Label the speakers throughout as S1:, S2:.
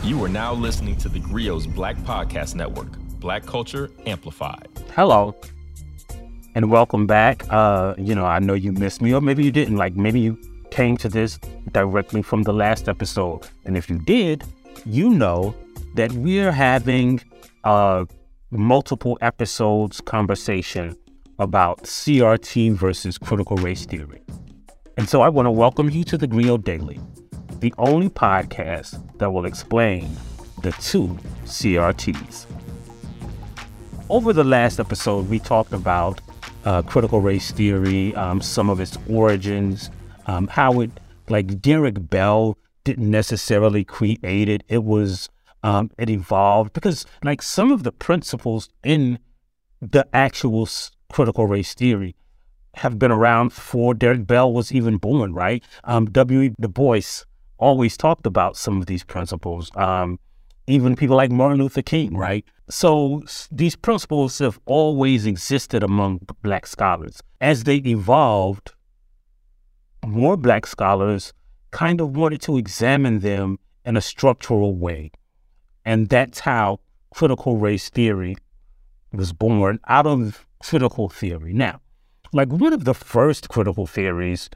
S1: You are now listening to the Grio's Black Podcast Network, Black Culture Amplified.
S2: Hello, and welcome back. I know you missed me, or maybe you didn't. Maybe you came to this directly from the last episode. And if you did, you know that we're having a multiple episodes conversation about CRT versus critical race theory. And so I want to welcome you to the Grio Daily, the only podcast that will explain the two CRTs. Over the last episode, we talked about critical race theory, some of its origins, how it, Derek Bell didn't necessarily create it. It was, it evolved because some of the principles in the actual critical race theory have been around before Derek Bell was even born, right? W.E. Du Bois always talked about some of these principles, even people like Martin Luther King, right? So these principles have always existed among Black scholars. As they evolved, more Black scholars kind of wanted to examine them in a structural way. And that's how critical race theory was born, out of critical theory. Now, one of the first critical theories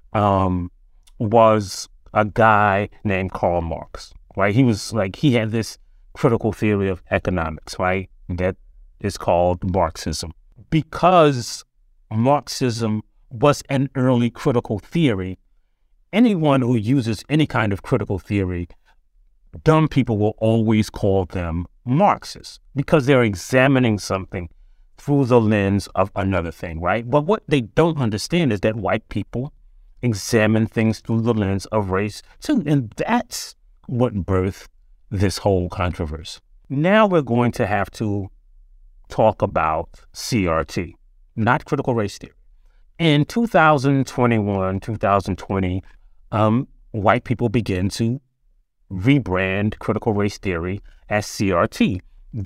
S2: was a guy named Karl Marx, right? He had this critical theory of economics, right? That is called Marxism. Because Marxism was an early critical theory, anyone who uses any kind of critical theory, dumb people will always call them Marxists because they're examining something through the lens of another thing, right? But what they don't understand is that white people examine things through the lens of race too, and that's what birthed this whole controversy. Now we're going to have to talk about CRT, not critical race theory. In 2021, 2020, white people began to rebrand critical race theory as CRT.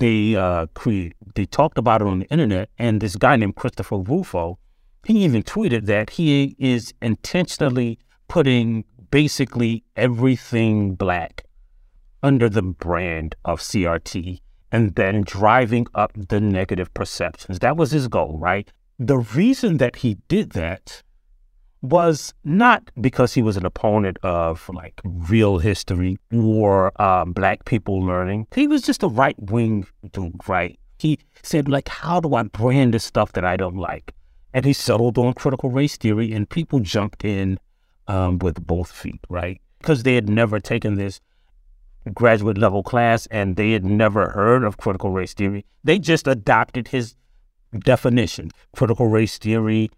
S2: They talked about it on the internet, and this guy named Christopher Rufo, he even tweeted that he is intentionally putting basically everything Black under the brand of CRT and then driving up the negative perceptions. That was his goal, right? The reason that he did that was not because he was an opponent of real history or Black people learning. He was just a right-wing dude, right? He said, how do I brand this stuff that I don't like? And he settled on critical race theory, and people jumped in with both feet, right? Because they had never taken this graduate level class and they had never heard of critical race theory. They just adopted his definition. Critical race theory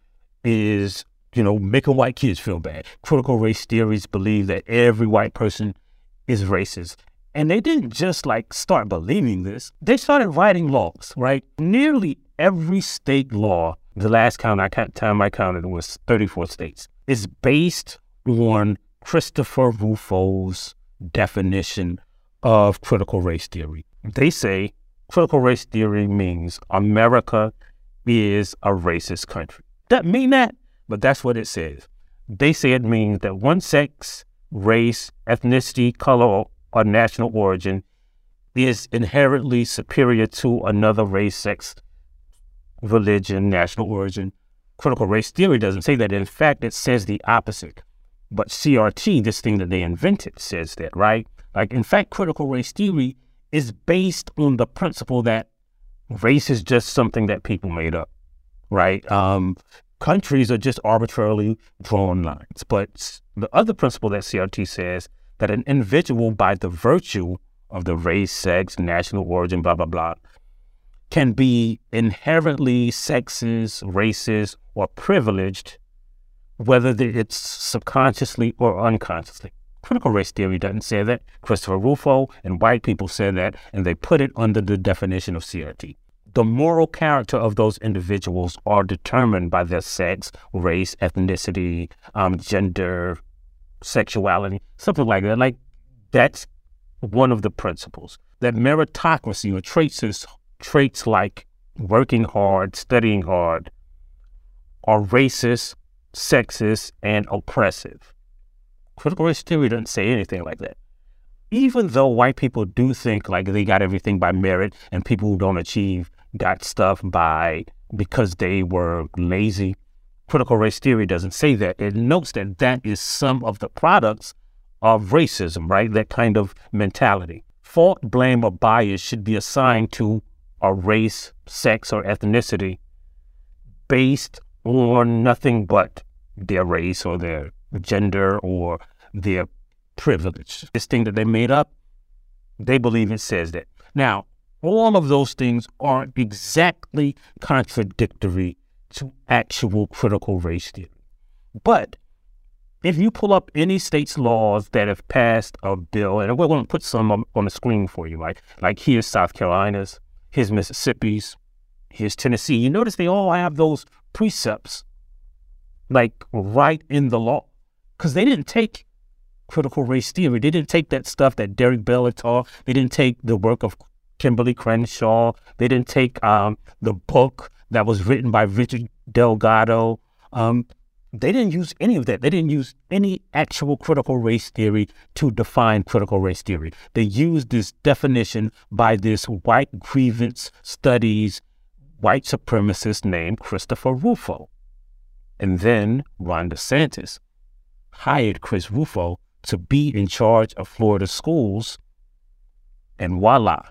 S2: is, making white kids feel bad. Critical race theories believe that every white person is racist. And they didn't just start believing this. They started writing laws, right? Nearly every state law, the last time I counted was 34 states, is based on Christopher Rufo's definition of critical race theory. They say critical race theory means America is a racist country. Doesn't mean that, but that's what it says. They say it means that one sex, race, ethnicity, color, or national origin is inherently superior to another race, sex, religion, national origin. Critical race theory doesn't say that. In fact, it says the opposite. But CRT, this thing that they invented, says that, right? In fact, critical race theory is based on the principle that race is just something that people made up, right? Countries are just arbitrarily drawn lines. But the other principle that CRT says that an individual, by the virtue of the race, sex, national origin, blah, blah, blah, can be inherently sexist, racist, or privileged, whether it's subconsciously or unconsciously. Critical race theory doesn't say that. Christopher Rufo and white people said that, and they put it under the definition of CRT. The moral character of those individuals are determined by their sex, race, ethnicity, gender, sexuality, something like that. That's one of the principles. That meritocracy or traits like working hard, studying hard, are racist, sexist, and oppressive. Critical race theory doesn't say anything like that. even though white people do think like they got everything by merit and people who don't achieve got stuff because they were lazy, critical race theory doesn't say that. It notes that that is some of the products of racism, right? That kind of mentality. Fault, blame, or bias should be assigned to a race, sex, or ethnicity based on nothing but their race or their gender or their privilege. This thing that they made up, they believe it says that. Now, all of those things aren't exactly contradictory to actual critical race theory. But if you pull up any state's laws that have passed a bill, and we're going to put some on the screen for you, right? Like here's South Carolina's, here's Mississippi's, here's Tennessee. You notice they all have those precepts like right in the law because they didn't take critical race theory. They didn't take that stuff that Derek Bell had taught. They didn't take the work of Kimberly Crenshaw. They didn't take the book that was written by Richard Delgado. They didn't use any of that. They didn't use any actual critical race theory to define critical race theory. They used this definition by this white grievance studies white supremacist named Christopher Rufo. And then Ron DeSantis hired Chris Rufo to be in charge of Florida schools, and voila,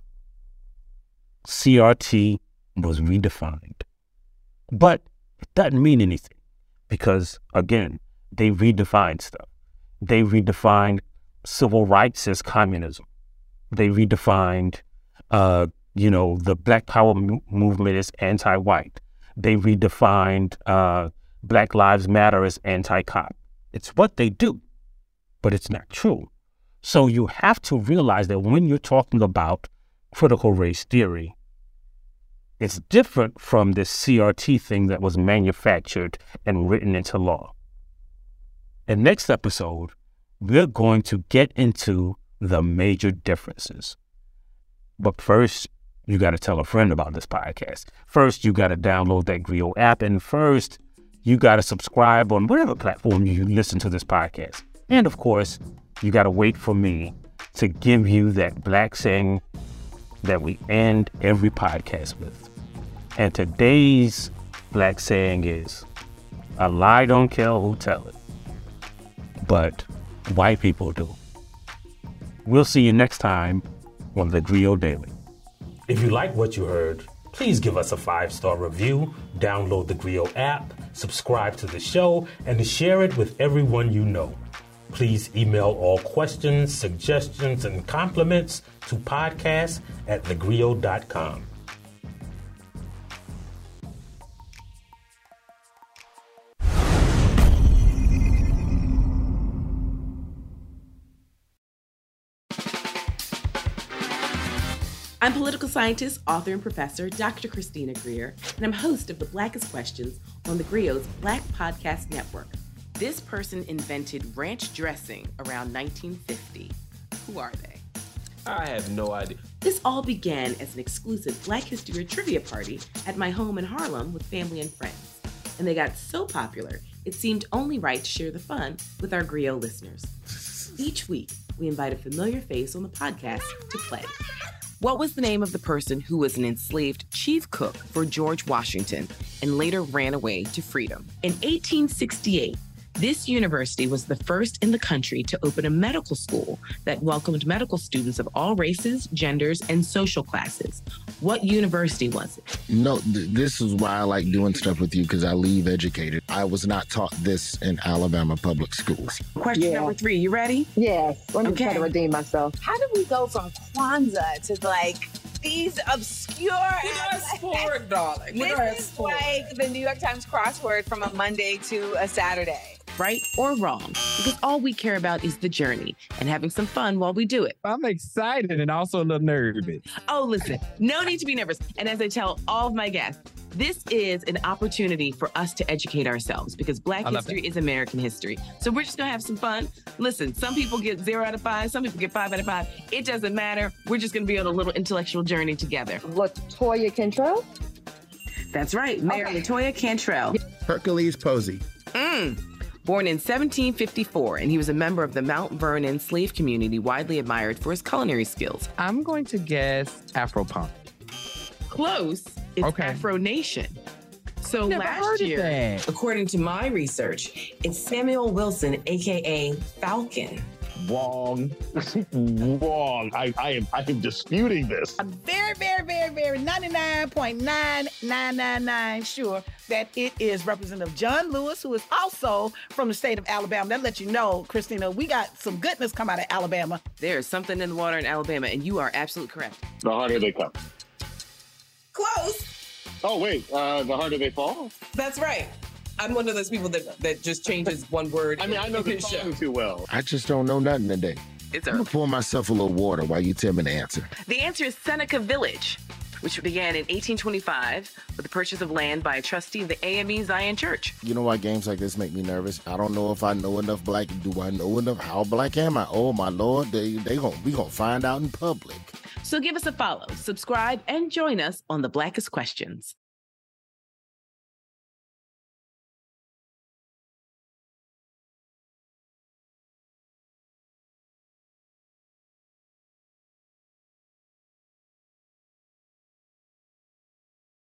S2: CRT was redefined. But it doesn't mean anything because, again, they redefined stuff. They redefined civil rights as communism. They redefined, the Black Power movement as anti-white. They redefined Black Lives Matter as anti-cop. It's what they do, but it's not true. So you have to realize that when you're talking about critical race theory, it's different from this CRT thing that was manufactured and written into law. In next episode, we're going to get into the major differences. But first, you got to tell a friend about this podcast. First, you got to download that Griot app. And first, you got to subscribe on whatever platform you listen to this podcast. And of course, you got to wait for me to give you that black saying that we end every podcast with. And today's black saying is, a lie don't kill, who tell it? But white people do. We'll see you next time on the Griot Daily. If you like what you heard, please give us a 5-star review, download the Griot app, subscribe to the show, and share it with everyone you know. Please email all questions, suggestions, and compliments to podcast@thegriot.com.
S3: I'm political scientist, author, and professor Dr. Christina Greer, and I'm host of the Blackest Questions on the Griot's Black Podcast Network. This person invented ranch dressing around 1950. Who are they?
S1: I have no idea.
S3: This all began as an exclusive Black History trivia party at my home in Harlem with family and friends. And they got so popular, it seemed only right to share the fun with our Griot listeners. Each week, we invite a familiar face on the podcast to play. What was the name of the person who was an enslaved chief cook for George Washington and later ran away to freedom? In 1868, this university was the first in the country to open a medical school that welcomed medical students of all races, genders, and social classes. What university was it?
S4: This is why I like doing stuff with you, because I leave educated. I was not taught this in Alabama public schools.
S3: Question number 3, you ready?
S5: Yes. Let me try to redeem myself.
S6: How did we go from Kwanzaa to these obscure...
S7: sport, darling.
S6: This is like the New York Times crossword from a Monday to a Saturday.
S3: Right or wrong? Because all we care about is the journey and having some fun while we do it.
S7: I'm excited and also a little nervous.
S3: Oh, listen, no need to be nervous. And as I tell all of my guests, this is an opportunity for us to educate ourselves because Black history is American history. So we're just going to have some fun. Listen, some people get 0 out of 5. Some people get 5 out of 5. It doesn't matter. We're just going to be on a little intellectual journey together.
S5: LaToya Cantrell?
S3: That's right. Mayor LaToya Cantrell.
S4: Hercules Posey.
S3: Born in 1754, and he was a member of the Mount Vernon slave community, widely admired for his culinary skills.
S7: I'm going to guess Afro-punk.
S3: Close. It's
S7: Okay.
S3: Afro Nation. So
S7: Never
S3: last
S7: heard of
S3: year,
S7: that.
S3: according to my research, it's Samuel Wilson, aka Falcon.
S8: Wrong. Wrong. I am disputing this.
S9: I'm very, very, very, very 99.9999 sure that it is Representative John Lewis, who is also from the state of Alabama. That lets you know, Christina, we got some goodness come out of Alabama.
S3: There's something in the water in Alabama, and you are absolutely correct.
S8: The harder they come.
S6: Close.
S8: Oh, wait. The harder they fall?
S10: That's right. I'm one of those people that just changes one word.
S8: I mean, I know the song too well.
S4: I just don't know nothing today.
S3: It's
S4: I'm gonna pour myself a little water while you tell me the answer.
S3: The answer is Seneca Village, which began in 1825 with the purchase of land by a trustee of the AME Zion Church.
S4: You know why games like this make me nervous? I don't know if I know enough black. Do I know enough? How we gonna find out in public.
S3: So give us a follow, subscribe, and join us on the Blackest Questions.